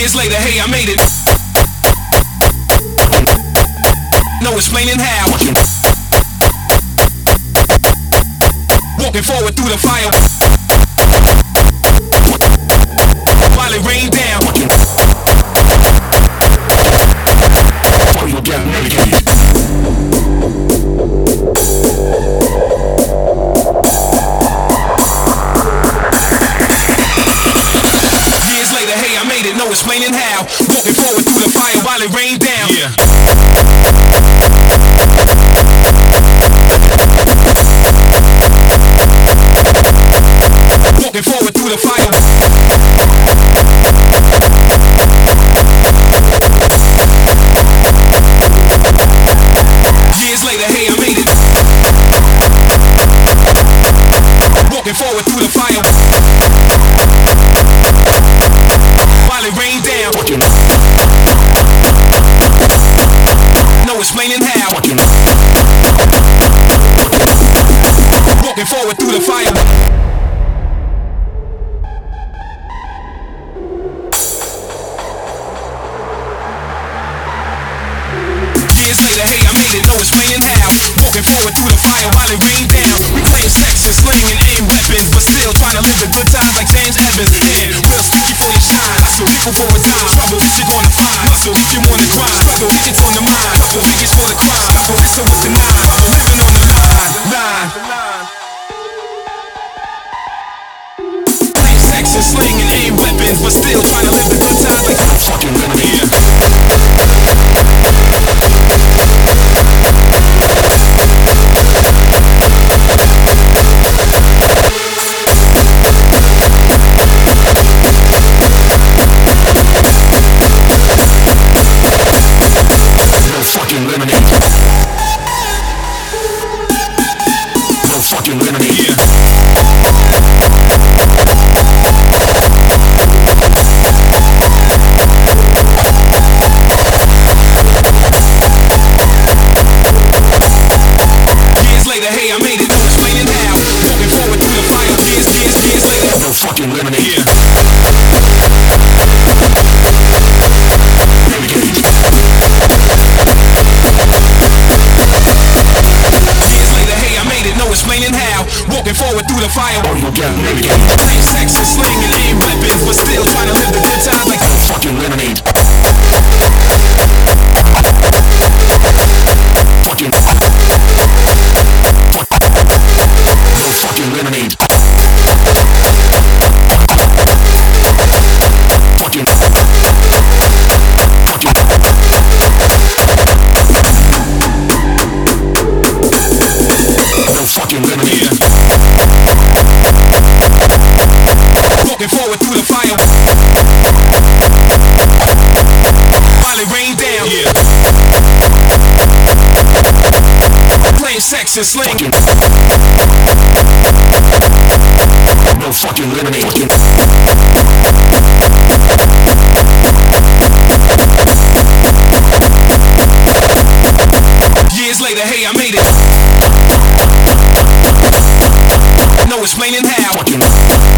Years later, hey, I made it. No explaining how. Walking forward through the fire while it rained down. Years later, hey, I made it. No explaining how. Walking forward through the fire while it rained down. Yeah. Walking forward through the fire. Years later, hey, I made it. Walking forward through the fire while it rained down. No explaining how. Walking forward through the fire. Years later, hey, I made it, no explaining how. Walking forward through the fire while it rained down. We claim sex and sling and aim weapons, but still trying to live the good times like James Evans. And real sticky for your shine. Hustle, nickel for a dime. Trouble, this you're gonna find. Muscle, if you wanna grind. Struggle, it's on the mind. Couple niggas for the crime. Couple, it's so what's the nine. Living on the line. Claim sex and sling and aim weapons, but still trying to live the good times like fucking living. Hey, I made it, no explaining how. Walking forward through the fire, years later. No fucking lemonade. Yeah. Years later, hey, I made it, no explaining how. Walking forward through the fire. Claim sex and sling and aim weapons, but still trying to live the good times like no fucking lemonade. Lemonade. No fucking lemonade. Walking forward through the fire while it rained down. Yeah. Playing sex and sling. No fucking lemonade. Years later, hey, I made it. No explaining how.